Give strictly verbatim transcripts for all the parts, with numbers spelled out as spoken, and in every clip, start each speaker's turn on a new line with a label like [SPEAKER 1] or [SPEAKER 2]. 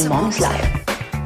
[SPEAKER 1] Mom's Life.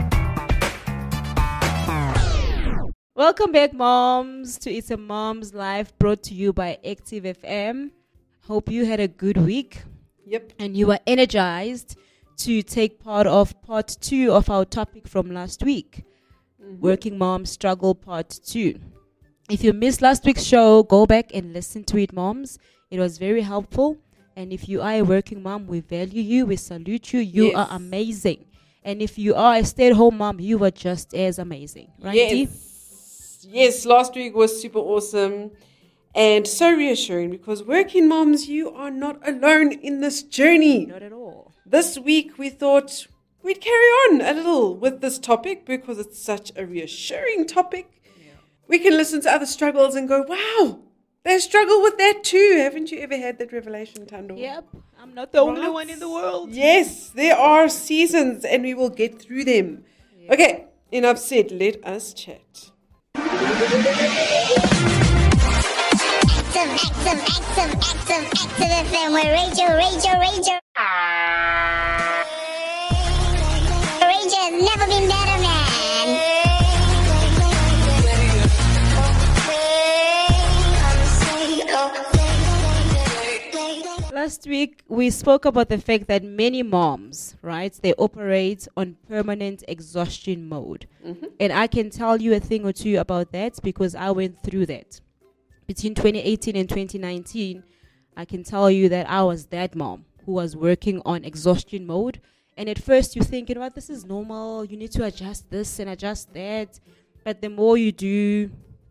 [SPEAKER 2] Welcome back, moms, to It's a Mom's Life, brought to you by Active F M. Hope you had a good week.
[SPEAKER 3] Yep.
[SPEAKER 2] And you are energized to take part of part two of our topic from last week. Mm-hmm. Working Mom Struggle Part two. If you missed last week's show, go back and listen to it, moms. It was very helpful. And if you are a working mom, we value you, we salute you. You
[SPEAKER 3] yes.
[SPEAKER 2] are amazing. And if you are a stay-at-home mom, you are just as amazing. Right,
[SPEAKER 3] yes.
[SPEAKER 2] Dee?
[SPEAKER 3] Yes, last week was super awesome and so reassuring because working moms, you are not alone in this journey.
[SPEAKER 2] Not at all.
[SPEAKER 3] This week we thought we'd carry on a little with this topic because it's such a reassuring topic. Yeah. We can listen to other struggles and go, wow, they struggle with that too. Haven't you ever had that revelation, Tando?
[SPEAKER 2] Yep, I'm not the
[SPEAKER 3] right?
[SPEAKER 2] only one in the world.
[SPEAKER 3] Yes, there are seasons and we will get through them. Yeah. Okay, enough said. Let us chat.
[SPEAKER 4] Active, active, active, active, active F M with Rachel, Rachel, Rachel. Rachel has never been better,
[SPEAKER 2] man. Last week, we spoke about the fact that many moms, right, they operate on permanent exhaustion mode. Mm-hmm. And I can tell you a thing or two about that because I went through that. Between twenty eighteen and twenty nineteen, I can tell you that I was that mom who was working on exhaustion mode. And at first you think, you know what, this is normal. You need to adjust this and adjust that. But the more you do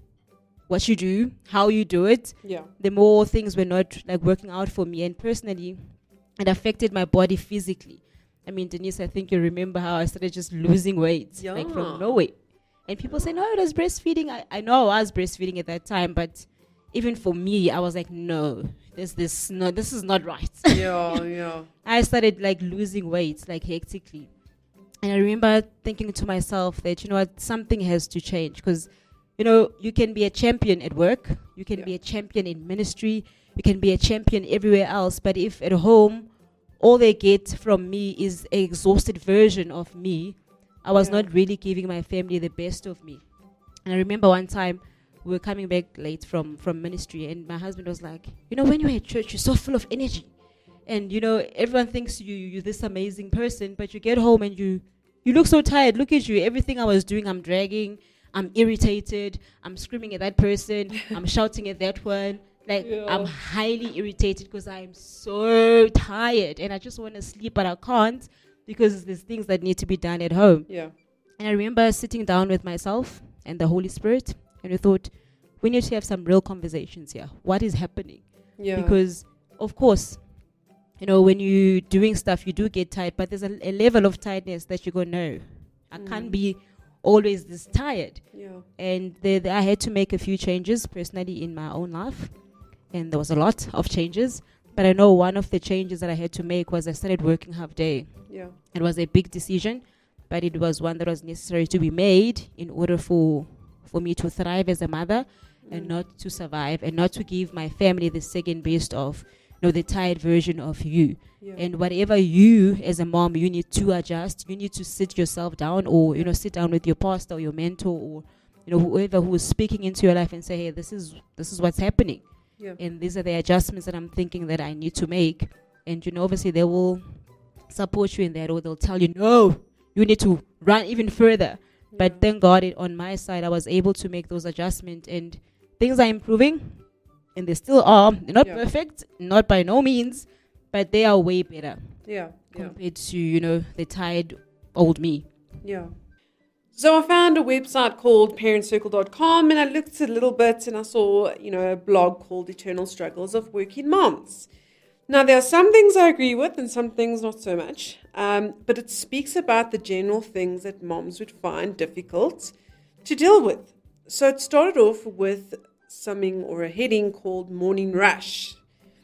[SPEAKER 2] what you do, how you do it,
[SPEAKER 3] yeah.
[SPEAKER 2] the more things were not like working out for me. And personally, it affected my body physically. I mean, Denise, I think you remember how I started just losing weight,
[SPEAKER 3] yeah.
[SPEAKER 2] like from nowhere. And people say, no, it was breastfeeding. I, I know I was breastfeeding at that time, but even for me, I was like, no, this, this, no, this is not right.
[SPEAKER 3] Yeah, yeah.
[SPEAKER 2] I started like losing weight, like hectically. And I remember thinking to myself that, you know what, something has to change because, you know, you can be a champion at work, you can yeah. be a champion in ministry, you can be a champion everywhere else. But if at home, all they get from me is an exhausted version of me, I was yeah. not really giving my family the best of me. And I remember one time we were coming back late from, from ministry and my husband was like, you know, when you're at church, you're so full of energy. And, you know, everyone thinks you, you're this amazing person, but you get home and you, you look so tired. Look at you. Everything I was doing, I'm dragging. I'm irritated. I'm screaming at that person. I'm shouting at that one. Like, yeah. I'm highly irritated because I'm so tired. And I just want to sleep, but I can't because there's things that need to be done at home.
[SPEAKER 3] Yeah.
[SPEAKER 2] And I remember sitting down with myself and the Holy Spirit. And I thought, we need to have some real conversations here. What is happening?
[SPEAKER 3] Yeah.
[SPEAKER 2] Because, of course, you know, when you're doing stuff, you do get tired. But there's a, a level of tiredness that you go, no, I mm. can't be always this tired.
[SPEAKER 3] Yeah.
[SPEAKER 2] And the, the, I had to make a few changes personally in my own life. And there was a lot of changes. But I know one of the changes that I had to make was I started working half day.
[SPEAKER 3] Yeah.
[SPEAKER 2] It was a big decision, but it was one that was necessary to be made in order for for me to thrive as a mother mm. and not to survive and not to give my family the second best of, you know, the tired version of you. Yeah. And whatever you as a mom, you need to adjust. You need to sit yourself down or, you know, sit down with your pastor or your mentor or, you know, whoever who is speaking into your life and say, hey, this is this is what's happening.
[SPEAKER 3] Yeah.
[SPEAKER 2] And these are the adjustments that I'm thinking that I need to make. And, you know, obviously they will support you in that or they'll tell you, no, you need to run even further. Yeah. But thank God it, on my side, I was able to make those adjustments and things are improving. And they still are. They're not yeah. perfect, not by no means, but they are way better.
[SPEAKER 3] Yeah.
[SPEAKER 2] Compared yeah. to, you know, the tired old me.
[SPEAKER 3] Yeah. So I found a website called parent circle dot com and I looked a little bit and I saw, you know, a blog called Eternal Struggles of Working Moms. Now, there are some things I agree with and some things not so much, um, but it speaks about the general things that moms would find difficult to deal with. So it started off with something or a heading called Morning Rush.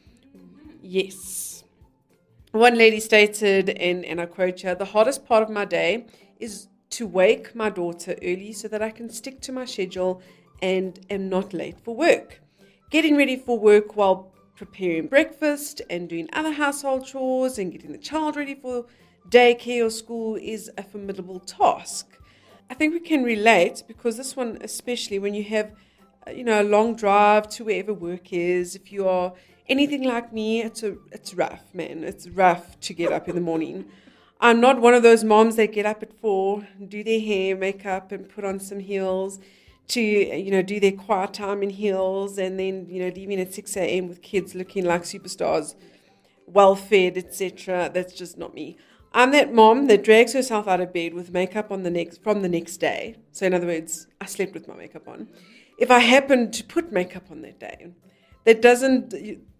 [SPEAKER 3] Yes. One lady stated, and, and I quote her, the hardest part of my day is to wake my daughter early so that I can stick to my schedule and am not late for work. Getting ready for work while preparing breakfast and doing other household chores and getting the child ready for daycare or school is a formidable task. I think we can relate because this one, especially when you have, uh, you know, a long drive to wherever work is, if you are anything like me, it's a, it's rough, man. It's rough to get up in the morning. I'm not one of those moms that get up at four, do their hair, makeup, and put on some heels to, you know, do their quiet time in heels and then, you know, leaving at six a.m. with kids looking like superstars, well-fed, et cetera. That's just not me. I'm that mom that drags herself out of bed with makeup on the next from the next day. So in other words, I slept with my makeup on. If I happen to put makeup on that day, that doesn't...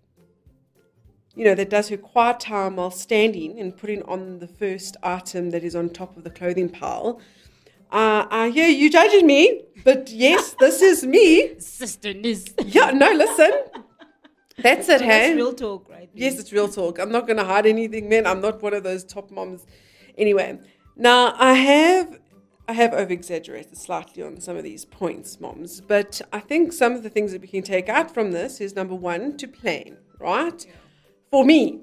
[SPEAKER 3] you know, that does her quiet time while standing and putting on the first item that is on top of the clothing pile. Uh, I hear you judging me, but yes, this is me.
[SPEAKER 2] Sister Niz.
[SPEAKER 3] Yeah, no, listen. That's it,
[SPEAKER 2] So
[SPEAKER 3] hey?
[SPEAKER 2] that's real talk, right?
[SPEAKER 3] Yes, it's real talk. I'm not going to hide anything, man. I'm not one of those top moms. Anyway, now I have... I have over-exaggerated slightly on some of these points, moms, but I think some of the things that we can take out from this is, number one, to plan, right? Yeah. For me,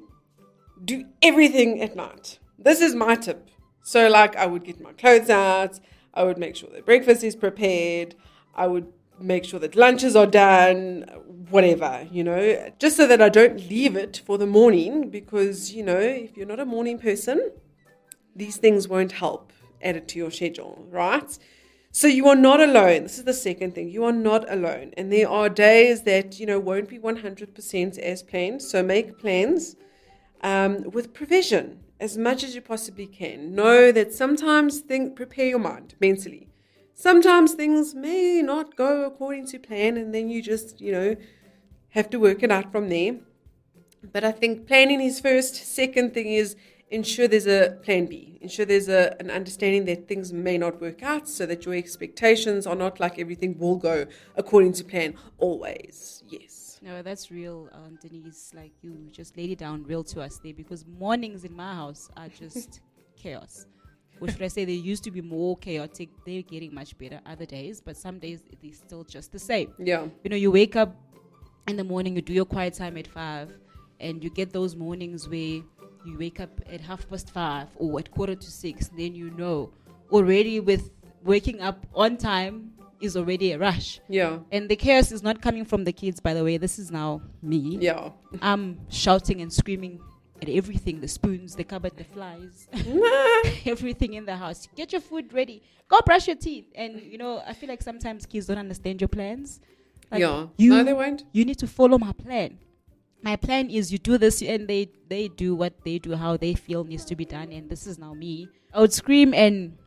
[SPEAKER 3] do everything at night. This is my tip. So, like, I would get my clothes out. I would make sure that breakfast is prepared. I would make sure that lunches are done, whatever, you know, just so that I don't leave it for the morning because, you know, if you're not a morning person, these things won't help add it to your schedule, right? So you are not alone. This is the second thing. You are not alone. And there are days that, you know, won't be one hundred percent as planned. So make plans um, with provision as much as you possibly can. Know that sometimes think, prepare your mind mentally. Sometimes things may not go according to plan and then you just, you know, have to work it out from there. But I think planning is first. Second thing is ensure there's a plan B. Ensure there's a, an understanding that things may not work out so that your expectations are not like everything will go according to plan always. Yes.
[SPEAKER 2] No, that's real, um, Denise. Like, you just laid it down real to us there because mornings in my house are just chaos. Or should I say they used to be more chaotic. They're getting much better other days, but some days they're still just the same.
[SPEAKER 3] Yeah.
[SPEAKER 2] You know, you wake up in the morning, you do your quiet time at five, and you get those mornings where you wake up at half past five or at quarter to six, then you know already with waking up on time is already a rush.
[SPEAKER 3] Yeah.
[SPEAKER 2] And the chaos is not coming from the kids, by the way. This is now me.
[SPEAKER 3] Yeah.
[SPEAKER 2] I'm shouting and screaming at everything, the spoons, the cupboard, the flies, everything in the house. Get your food ready. Go brush your teeth. And, you know, I feel like sometimes kids don't understand your plans. Like
[SPEAKER 3] yeah.
[SPEAKER 2] You,
[SPEAKER 3] no, they won't.
[SPEAKER 2] You need to follow my plan. My plan is you do this, and they, they do what they do, how they feel needs to be done. And this is now me. I would scream and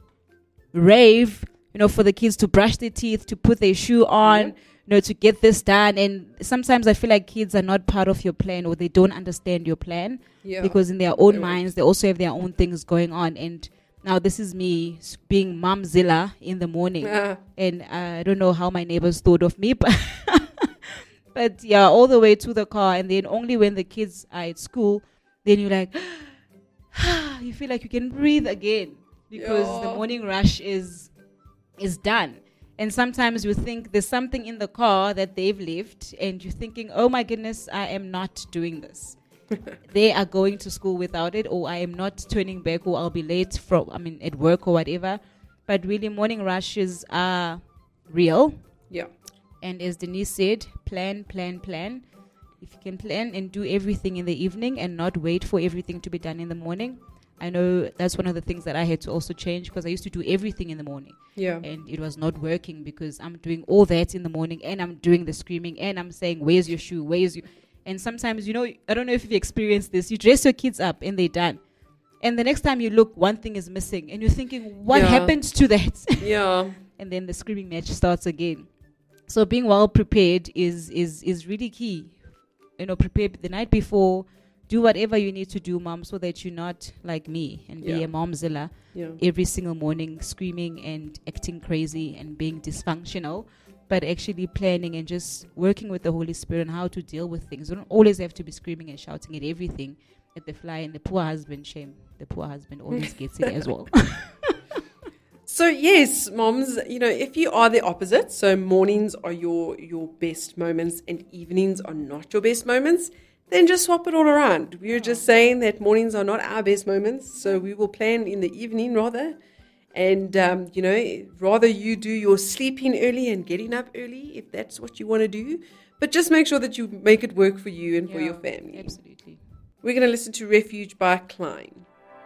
[SPEAKER 2] rave, you know, for the kids to brush their teeth, to put their shoe on, yeah. you know, to get this done. And sometimes I feel like kids are not part of your plan, or they don't understand your plan
[SPEAKER 3] yeah.
[SPEAKER 2] because in their own
[SPEAKER 3] they
[SPEAKER 2] minds,
[SPEAKER 3] won't.
[SPEAKER 2] they also have their own things going on. And now this is me being Momzilla in the morning.
[SPEAKER 3] Uh.
[SPEAKER 2] And uh, I don't know how my neighbors thought of me, but... But yeah, all the way to the car, and then only when the kids are at school, then you're like, you feel like you can breathe again because
[SPEAKER 3] yeah.
[SPEAKER 2] the morning rush is is done. And sometimes you think there's something in the car that they've left, and you're thinking, oh my goodness, I am not doing this. They are going to school without it, or I am not turning back, or I'll be late from, I mean, at work or whatever. But really, morning rushes are real.
[SPEAKER 3] Yeah.
[SPEAKER 2] And as Denise said, plan, plan, plan. If you can plan and do everything in the evening and not wait for everything to be done in the morning. I know that's one of the things that I had to also change because I used to do everything in the morning.
[SPEAKER 3] Yeah.
[SPEAKER 2] And it was not working because I'm doing all that in the morning and I'm doing the screaming and I'm saying, where's your shoe? Where's your... And sometimes, you know, I don't know if you've experienced this. You dress your kids up and they're done. And the next time you look, one thing is missing. And you're thinking, what
[SPEAKER 3] yeah.
[SPEAKER 2] happened to that?
[SPEAKER 3] Yeah.
[SPEAKER 2] And then the screaming match starts again. So being well prepared is, is, is really key. You know, prepare the night before. Do whatever you need to do, mom, so that you're not like me and
[SPEAKER 3] yeah.
[SPEAKER 2] be a momzilla
[SPEAKER 3] yeah.
[SPEAKER 2] every single morning, screaming and acting crazy and being dysfunctional, but actually planning and just working with the Holy Spirit on how to deal with things. You don't always have to be screaming and shouting at everything, at the fly. And the poor husband, shame, the poor husband always gets it as well.
[SPEAKER 3] So yes, moms, you know, if you are the opposite, so mornings are your your best moments and evenings are not your best moments, then just swap it all around. We're just saying that mornings are not our best moments, so we will plan in the evening rather. And, um, you know, rather you do your sleeping early and getting up early if that's what you want to do. But just make sure that you make it work for you and for your family.
[SPEAKER 2] Absolutely.
[SPEAKER 3] We're going to listen to Refuge by Klein.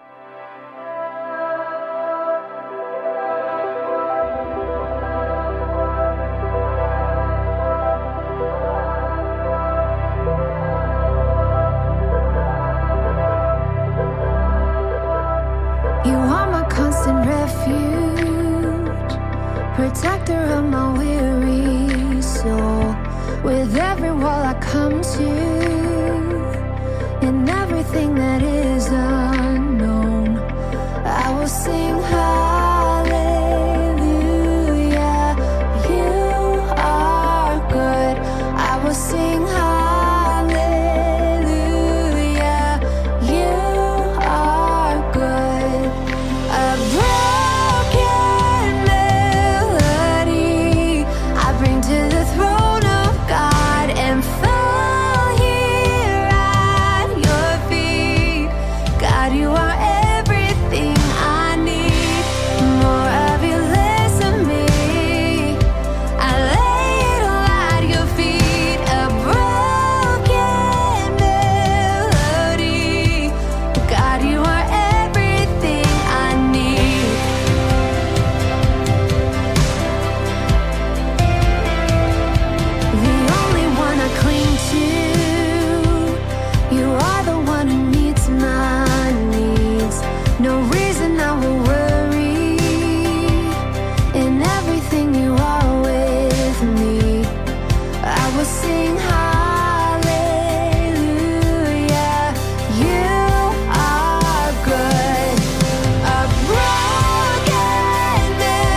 [SPEAKER 1] You are my constant refuge, protector of my weary soul. With every wall I come to, in everything that is unknown, I will sing hallelujah. You are good. I will sing hallelujah. You are good. A broken melody I bring to the throne of God and fall here at your feet. God, you are everything I need. More of you, less of me. I lay it all at your feet. A broken melody. God, you are everything I need. The only one I cling to. You are the one who meets my needs. No reason I will worry. In everything you are with me. I will sing hallelujah. You are good. A broken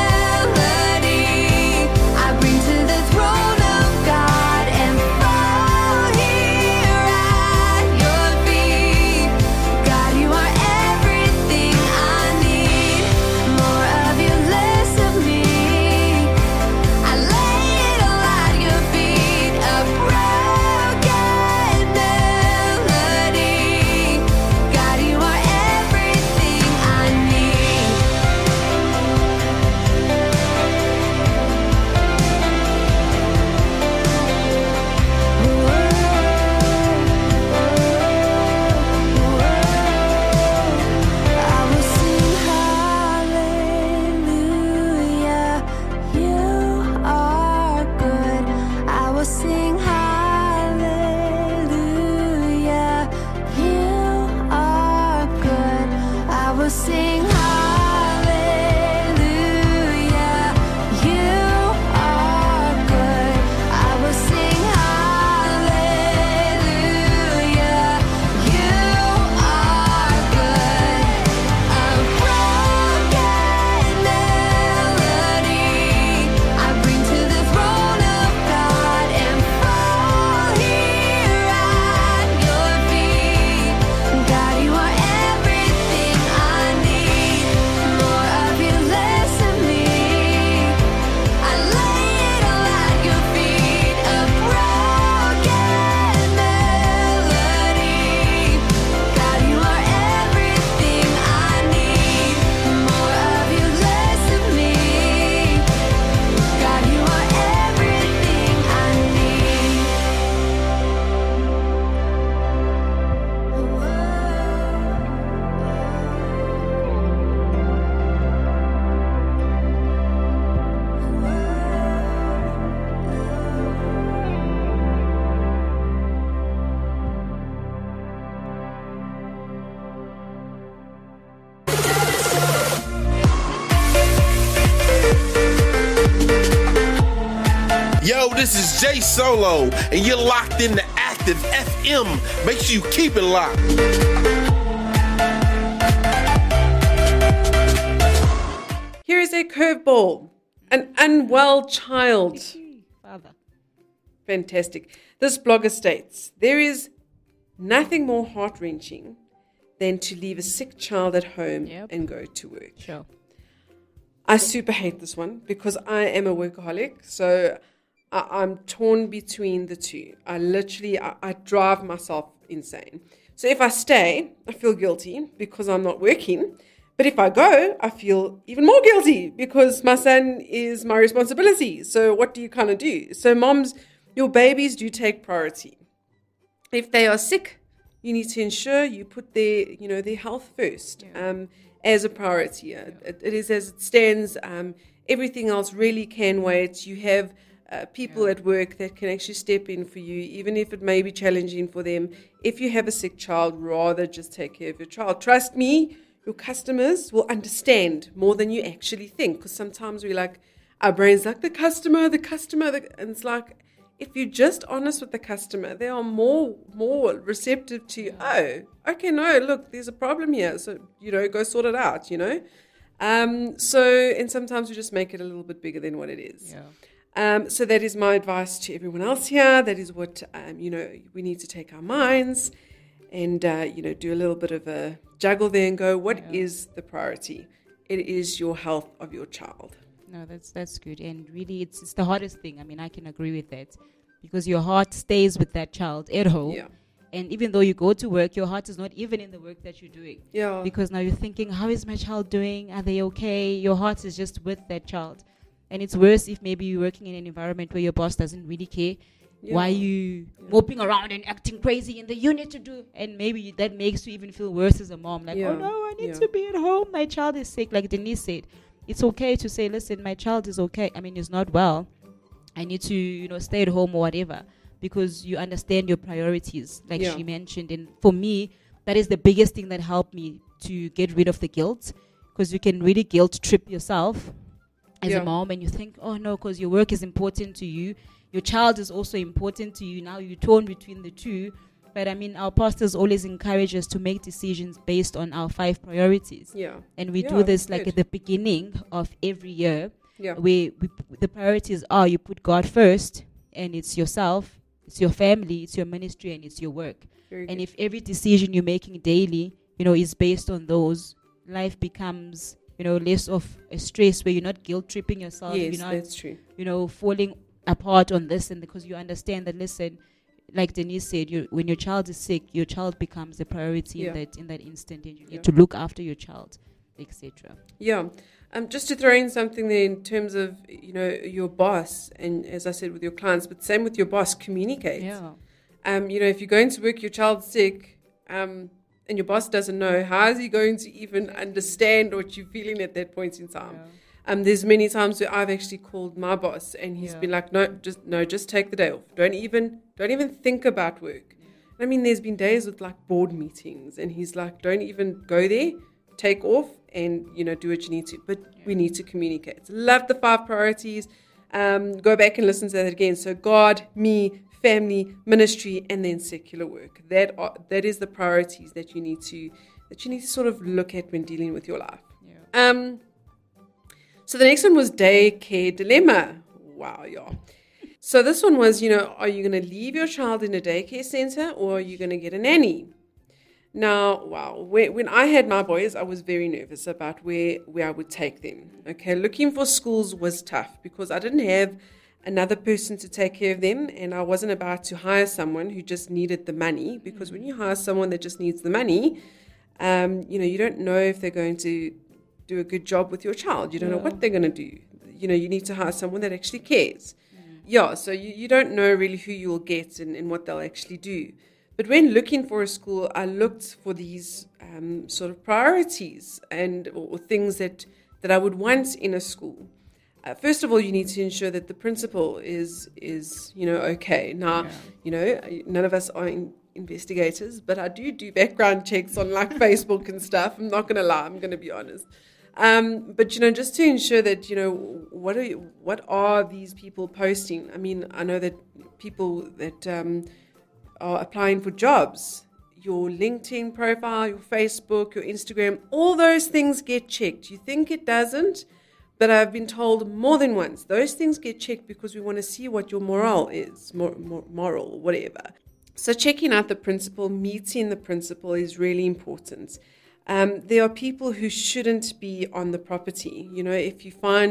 [SPEAKER 1] melody I bring to the throne of God and fall here at your feet. God, you are everything I need. More of you, less of me. I lay it all at your feet. A broken melody. God, you are everything I need. I will sing hallelujah. You are good. I will sing hallelujah. You are good. I will sing hallelujah. You are good. I will sing hallelujah. You are good. A broken melody I bring to the throne of God and fall here at your feet. God, you are everything I need. More of you, less of me. I lay it all at your feet. A broken melody. God, you are everything I need. More of you, less of me. God, you are everything I
[SPEAKER 5] Yo, this is Jay Solo, and you're locked in the Active F M. Make sure you keep it locked.
[SPEAKER 3] Here is a curveball. An unwell child.
[SPEAKER 2] Father.
[SPEAKER 3] Fantastic. This blogger states, there is nothing more heart-wrenching than to leave a sick child at home
[SPEAKER 2] Yep.
[SPEAKER 3] and go to work.
[SPEAKER 2] Sure.
[SPEAKER 3] I super hate this one because I am a workaholic. So I, I'm torn between the two. I literally, I, I drive myself insane. So if I stay, I feel guilty because I'm not working. But if I go, I feel even more guilty because my son is my responsibility. So what do you kind of do? So moms, your babies do take priority. If they are sick, you need to ensure you put their, you know, their health first yeah. um, as a priority. Yeah. It, it is as it stands. Um, everything else really can wait. You have uh, people yeah. at work that can actually step in for you, even if it may be challenging for them. If you have a sick child, rather just take care of your child. Trust me, your customers will understand more than you actually think. Because sometimes we like, our brain's like, the customer, the customer. The, and it's like, if you're just honest with the customer, they are more more receptive to, oh, okay, no, look, there's a problem here. So, you know, go sort it out, you know. Um, so, and sometimes we just make it a little bit bigger than what it is.
[SPEAKER 2] Yeah.
[SPEAKER 3] Um, so that is my advice to everyone else here. That is what, um, you know, we need to take our minds and, uh, you know, do a little bit of a juggle there and go, what
[SPEAKER 2] Yeah.
[SPEAKER 3] is the priority? It is your health of your child.
[SPEAKER 2] No, that's that's good. And really, it's it's the hardest thing. I mean, I can agree with that. Because your heart stays with that child at home.
[SPEAKER 3] Yeah.
[SPEAKER 2] And even though you go to work, your heart is not even in the work that you're doing.
[SPEAKER 3] Yeah.
[SPEAKER 2] Because now you're thinking, how is my child doing? Are they okay? Your heart is just with that child. And it's worse if maybe you're working in an environment where your boss doesn't really care.
[SPEAKER 3] Yeah.
[SPEAKER 2] Why you
[SPEAKER 3] Yeah.
[SPEAKER 2] moping around and acting crazy in the unit to do? And maybe that makes you even feel worse as a mom. Like,
[SPEAKER 3] Yeah.
[SPEAKER 2] oh no, I need
[SPEAKER 3] Yeah.
[SPEAKER 2] to be at home. My child is sick. Like Denise said, it's okay to say, listen, my child is okay. I mean, he's not well. I need to, you know, stay at home or whatever. Because you understand your priorities, like
[SPEAKER 3] Yeah.
[SPEAKER 2] she mentioned. And for me, that is the biggest thing that helped me to get rid of the guilt. Because you can really guilt trip yourself as
[SPEAKER 3] Yeah.
[SPEAKER 2] a mom. And you think, oh no, because your work is important to you. Your child is also important to you. Now you're torn between the two. But I mean, our pastors always encourage us to make decisions based on our five priorities.
[SPEAKER 3] Yeah.
[SPEAKER 2] And we
[SPEAKER 3] Yeah,
[SPEAKER 2] do this like
[SPEAKER 3] good.
[SPEAKER 2] at the beginning of every year.
[SPEAKER 3] Yeah.
[SPEAKER 2] Where we, the priorities are you put God first, and it's yourself, it's your family, it's your ministry, and it's your work.
[SPEAKER 3] Very
[SPEAKER 2] And
[SPEAKER 3] good.
[SPEAKER 2] if every decision you're making daily, you know, is based on those, life becomes, you know, less of a stress where you're not guilt tripping yourself.
[SPEAKER 3] Yes,
[SPEAKER 2] You're not,
[SPEAKER 3] that's true.
[SPEAKER 2] you know, falling apart on this, and because you understand that, listen, like Denise said, you, when your child is sick, your child becomes a priority
[SPEAKER 3] Yeah.
[SPEAKER 2] in that in that instant, and you need
[SPEAKER 3] Yeah.
[SPEAKER 2] to look after your child, et cetera.
[SPEAKER 3] Yeah. Um, just to throw in something there in terms of, you know, your boss, and as I said, with your clients, but same with your boss, communicate.
[SPEAKER 2] Yeah.
[SPEAKER 3] Um, you know, if you're going to work, your child's sick, um, and your boss doesn't know, how is he going to even understand what you're feeling at that point in time?
[SPEAKER 2] Yeah.
[SPEAKER 3] Um, there's many times where I've actually called my boss, and he's
[SPEAKER 2] Yeah.
[SPEAKER 3] been like, "No, just no, just take the day off. Don't even, don't even think about work." I mean, there's been days with like board meetings, and he's like, "Don't even go there. Take off, and you know, do what you need to." But we need to communicate. Love the five priorities. Um, go back and listen to that again. So God, me, family, ministry, and then secular work. That are, that is the priorities that you need to that you need to sort of look at when dealing with your life.
[SPEAKER 2] Yeah.
[SPEAKER 3] Um. So the next one was daycare dilemma. Wow, yeah. So this one was, you know, are you going to leave your child in a daycare center or are you going to get a nanny? Now, wow, when, when I had my boys, I was very nervous about where, where I would take them. Okay, looking for schools was tough because I didn't have another person to take care of them, and I wasn't about to hire someone who just needed the money, because when you hire someone that just needs the money, um, you know, you don't know if they're going to do a good job with your child. You don't know what they're going to do. You know, you need to hire someone that actually cares. Yeah, so you, you don't know really who you'll get and, and what they'll actually do. But when looking for a school, I looked for these um, sort of priorities and or, or things that, that I would want in a school. Uh, first of all, you need to ensure that the principal is, is you know, okay. Now,
[SPEAKER 2] Yeah.
[SPEAKER 3] you know, none of us are in, investigators, but I do do background checks on like Facebook and stuff. I'm not going to lie. I'm going to be honest. Um, but, you know, just to ensure that, you know, what are you, what are these people posting? I mean, I know that people that um, are applying for jobs, your LinkedIn profile, your Facebook, your Instagram, all those things get checked. You think it doesn't, but I've been told more than once, those things get checked because we want to see what your morale is, mor- mor- moral, whatever. So checking out the principal, meeting the principal is really important. Um, there are people who shouldn't be on the property. You know, if you find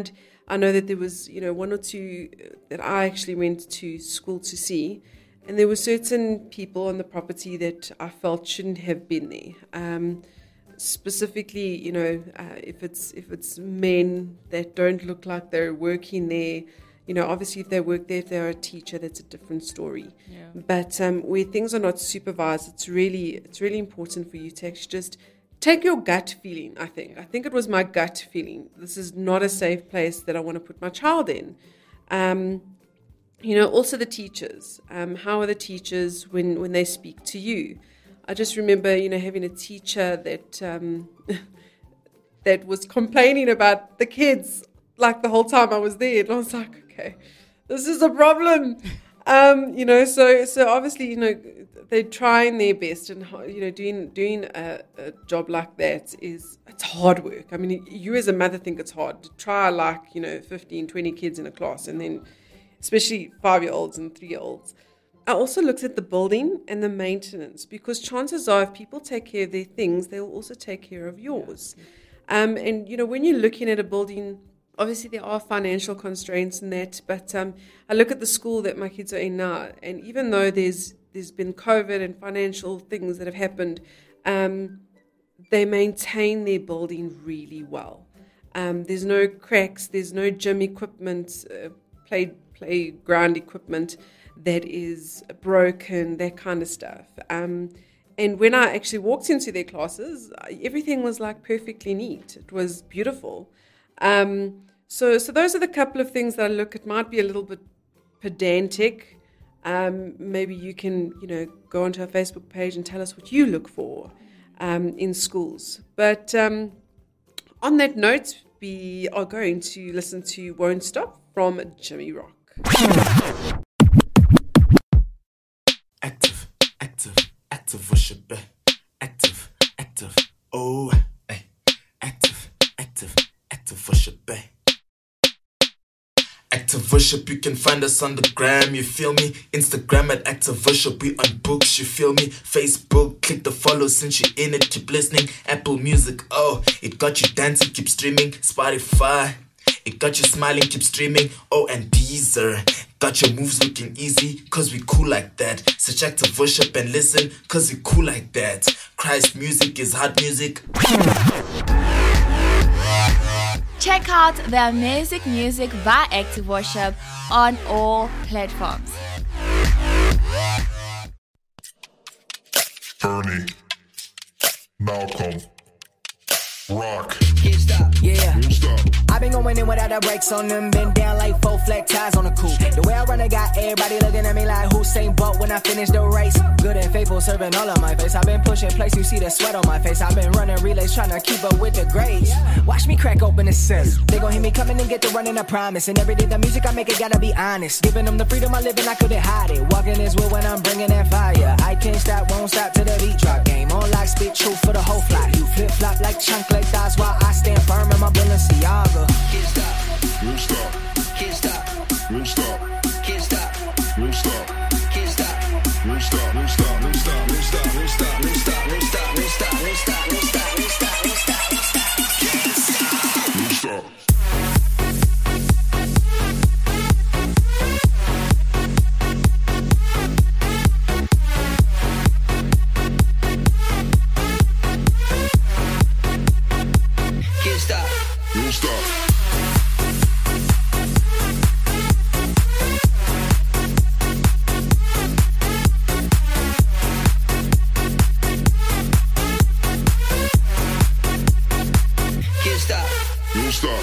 [SPEAKER 3] I know that there was, you know, one or two that I actually went to school to see, and there were certain people on the property that I felt shouldn't have been there. Um, specifically, you know, uh, if it's if it's men that don't look like they're working there, you know, obviously if they work there, if they're a teacher, that's a different story.
[SPEAKER 2] Yeah.
[SPEAKER 3] But um, where things are not supervised, it's really it's really important for you to actually just take your gut feeling, I think. I think it was my gut feeling. This is not a safe place that I want to put my child in. Um, you know, also the teachers. Um, how are the teachers when, when they speak to you? I just remember, you know, having a teacher that um, that was complaining about the kids like the whole time I was there. And I was like, okay, this is a problem. Um, you know, so so obviously, you know, they're trying their best, and you know, doing doing a, a job like that is it's hard work. I mean, you as a mother think it's hard to try like you know fifteen, twenty kids in a class, and then especially five-year-olds and three-year-olds. I also looked at the building and the maintenance, because chances are if people take care of their things, they will also take care of yours. Um, and you know, when you're looking at a building, obviously there are financial constraints in that, but um, I look at the school that my kids are in now, and even though there's there's been COVID and financial things that have happened, um, they maintain their building really well. Um, there's no cracks, there's no gym equipment, uh, play playground equipment that is broken, that kind of stuff. Um, and when I actually walked into their classes, everything was like perfectly neat. It was beautiful. Um, so, so those are the couple of things that I look at. Might be a little bit pedantic. Um, maybe you can, you know, go onto our Facebook page and tell us what you look for um, in schools. But um, on that note, we are going to listen to Won't Stop from Jimmy Rock.
[SPEAKER 6] Active, active, active, worship, active, active, oh, hey, active, active, active, worship, Active Worship, you can find us on the gram, you feel me? Instagram at Active Worship, we on books, you feel me? Facebook, click the follow since you're in it, keep listening. Apple Music, oh, it got you dancing, keep streaming. Spotify, it got you smiling, keep streaming. Oh, and Deezer, got your moves looking easy, cause we cool like that. Search Active Worship and listen, cause we cool like that. Christ music is hot music.
[SPEAKER 7] Check out their music music by Active Worship on all platforms.
[SPEAKER 8] Bernie, Malcolm, Rock.
[SPEAKER 9] Can't stop, yeah.
[SPEAKER 8] Won't stop.
[SPEAKER 9] I've been going in without the brakes on them, been down like four flat tires on the coupe. The way I run, I got everybody looking at me like Usain Bolt when I finish the race. Good and faithful, serving all of my face. I've been pushing place, you see the sweat on my face. I've been running relays, trying to keep up with the grades. Watch me crack open the cess. They gon' hear me coming and get to running, I promise. And every day the music I make, it gotta be honest. Giving them the freedom I live in, I couldn't hide it. Walking this wood when I'm bringing that fire. I can't stop, won't stop till the beat drop. Game on like spit truth for the whole flock. You flip flop like chunk like thighs while I stand firm in my Balenciaga.
[SPEAKER 8] Can't stop. Won't stop.
[SPEAKER 9] Can't stop.
[SPEAKER 8] Won't stop.
[SPEAKER 9] Can't stop.
[SPEAKER 8] Won't stop.
[SPEAKER 9] Can't stop.
[SPEAKER 8] Won't stop. Won't stop. Won't stop.
[SPEAKER 9] Won't stop. Won't stop. Won't stop. Won't stop. Won't stop. Won't stop. Won't stop. Won't stop. Won't stop. Can't stop.
[SPEAKER 8] Won't stop.
[SPEAKER 9] Can't stop.
[SPEAKER 8] Won't stop.
[SPEAKER 9] Can't stop.
[SPEAKER 8] Won't stop.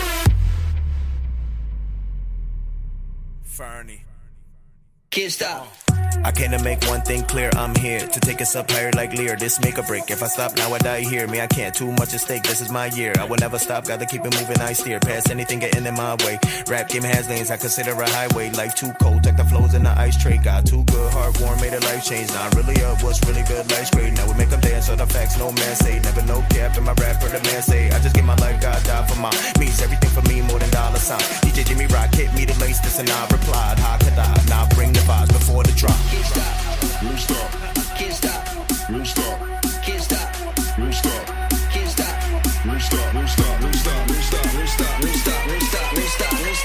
[SPEAKER 6] Fernie.
[SPEAKER 9] Can't stop.
[SPEAKER 6] I came to make one thing clear, I'm here to take us up higher like Lear. This make or break, if I stop now I die here. Me I can't, too much at stake, this is my year. I will never stop, gotta keep it moving, I steer past anything getting in my way. Rap game has lanes, I consider a highway. Life too cold, take the flows in the ice tray. Got too good, heart warm, made a life change. Now I'm really up, what's really good, life's great. Now we make them dance, so the facts no man say. Never no cap in my rap, heard the man say. I just give my life, God died for mine. Means everything for me more than dollar sign. D J Jimmy Rock hit me the lace, this and I replied. How could I now bring the vibes before the drop?
[SPEAKER 9] Can't stop.
[SPEAKER 8] Won't stop.
[SPEAKER 9] Can't stop.
[SPEAKER 8] Won't stop.
[SPEAKER 9] Can't stop.
[SPEAKER 8] Won't stop.
[SPEAKER 9] Can't stop.
[SPEAKER 8] Won't stop. Won't stop. Won't stop.
[SPEAKER 9] Won't stop. Won't stop. Won't stop. Won't stop. Won't stop. Won't stop.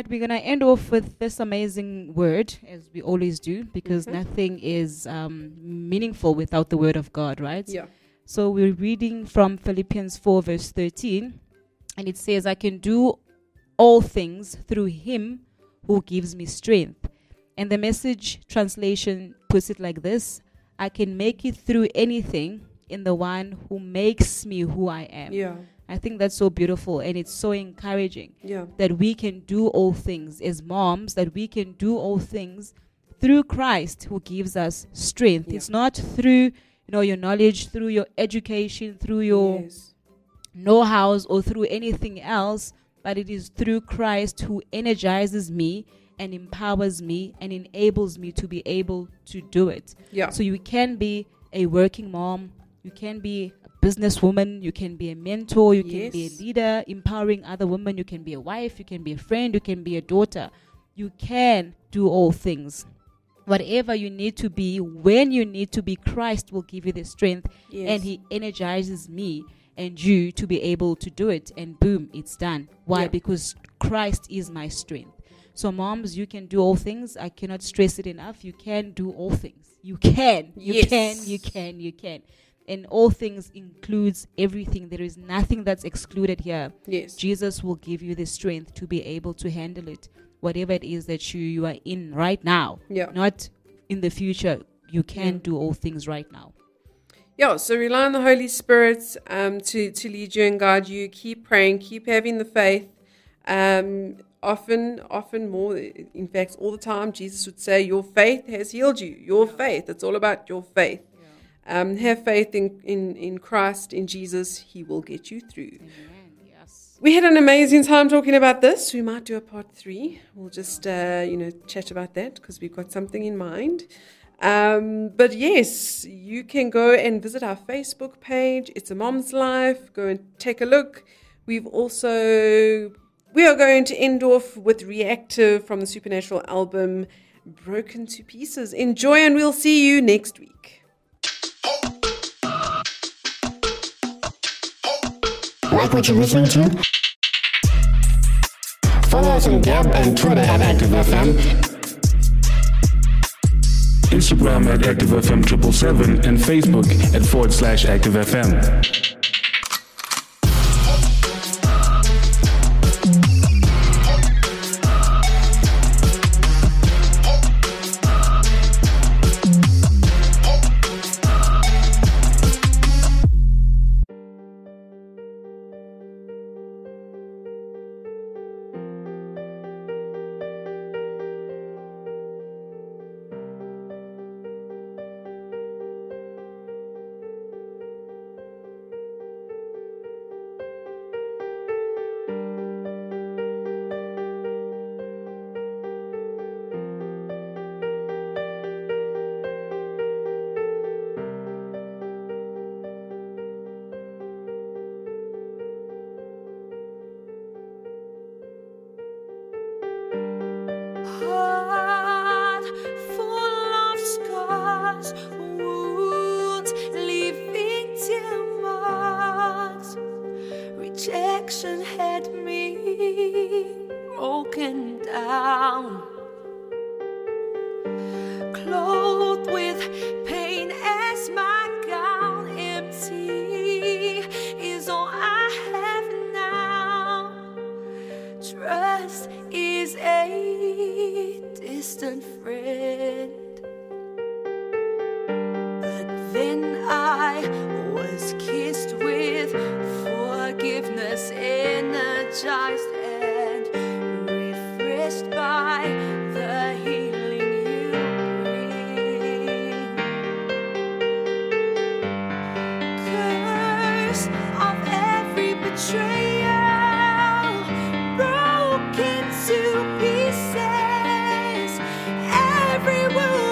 [SPEAKER 2] right, we're going to end off with this amazing word, as we always do, because
[SPEAKER 3] Mhm.
[SPEAKER 2] nothing is um, meaningful without the word of God, right?
[SPEAKER 3] Yeah.
[SPEAKER 2] So we're reading from Philippians four, verse thirteen, and it says, I can do all things through him who gives me strength. And the Message translation puts it like this: I can make it through anything in the one who makes me who I am.
[SPEAKER 3] Yeah.
[SPEAKER 2] I think that's so beautiful, and it's so encouraging
[SPEAKER 3] Yeah.
[SPEAKER 2] that we can do all things as moms, that we can do all things through Christ who gives us strength.
[SPEAKER 3] Yeah.
[SPEAKER 2] It's not through, you know, your knowledge, through your education, through your
[SPEAKER 3] Yes.
[SPEAKER 2] know-hows, or through anything else, but it is through Christ who energizes me and empowers me and enables me to be able to do it.
[SPEAKER 3] Yeah.
[SPEAKER 2] So you can be a working mom, you can be a businesswoman, you can be a mentor, you can be a
[SPEAKER 3] Yes.
[SPEAKER 2] leader, empowering other women, you can be a wife, you can be a friend, you can be a daughter. You can do all things. Whatever you need to be, when you need to be, Christ will give you the strength,
[SPEAKER 3] Yes.
[SPEAKER 2] and he energizes me and you to be able to do it, and boom, it's done. Why?
[SPEAKER 3] Yeah.
[SPEAKER 2] Because Christ is my strength. So moms, you can do all things. I cannot stress it enough. You can do all things. You can. You
[SPEAKER 3] Yes.
[SPEAKER 2] can. You can. You can. And all things includes everything. There is nothing that's excluded here.
[SPEAKER 3] Yes.
[SPEAKER 2] Jesus will give you the strength to be able to handle it. Whatever it is that you, you are in right now.
[SPEAKER 3] Yeah.
[SPEAKER 2] Not in the future. You can
[SPEAKER 3] Yeah.
[SPEAKER 2] do all things right now.
[SPEAKER 3] Yeah, so rely on the Holy Spirit um, to, to lead you and guide you. Keep praying, keep having the faith. Um, often, often more, in fact, all the time, Jesus would say, your faith has healed you. Your faith. It's all about your faith. Um, have faith in, in, in Christ, in Jesus. He will get you through.
[SPEAKER 2] Yes.
[SPEAKER 3] We had an amazing time talking about this. We might do a part three. We'll just, uh, you know, chat about that because we've got something in mind. Um, but yes, you can go and visit our Facebook page. It's a Mom's Life. Go and take a look. We've also, we are going to end off with Reactive from the Supernatural album, Broken to Pieces. Enjoy, and we'll see you next week.
[SPEAKER 10] Like what you're listening to? Follow us on Gab and Twitter at ActiveFM.
[SPEAKER 8] Instagram at ActiveFM triple seven and Facebook at forward slash ActiveFM.
[SPEAKER 1] Heart full of scars, wounds leaving tear marks. Rejection had me broken down, clothed with pain as my gown. Empty is all I have now. Trust is a distant friend. But then I was kissed with forgiveness, energized and refreshed by the healing you bring. Curse of every betrayal, broken to pieces, every wound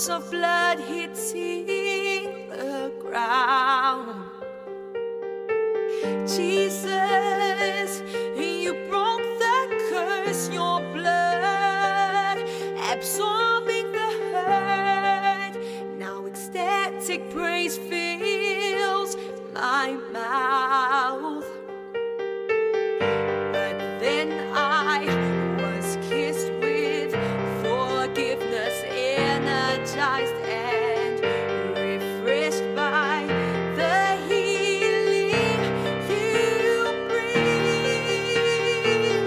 [SPEAKER 1] drops of blood hitting the ground. Jesus, you broke the curse, your blood absorbing the hurt. Now ecstatic praise fills my mouth. But then I was kissed with forgiveness, energized and refreshed by the healing you bring.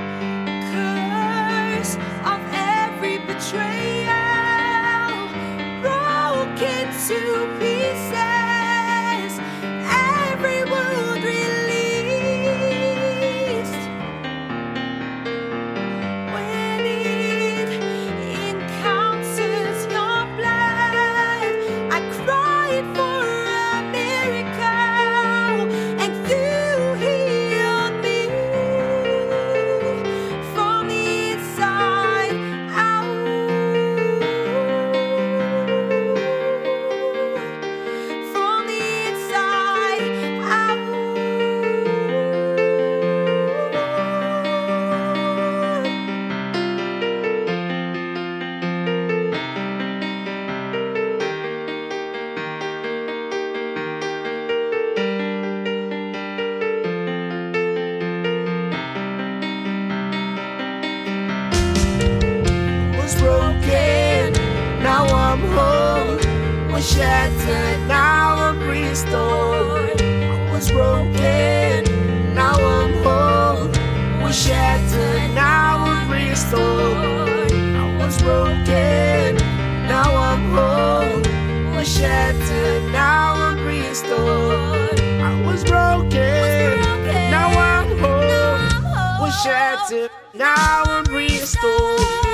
[SPEAKER 1] Curse of every betrayal broken to pieces, every wound released. When it encounters your blood, I cried for a miracle, and you healed me from the inside out. From the inside out.
[SPEAKER 9] Was broken, now I'm whole. Was shattered, now I'm restored. I was broken, now I'm whole. Was shattered, now I'm restored. I was broken, now I'm whole. Was shattered, now I'm restored. I was broken, now I'm whole. Was shattered, now I'm restored.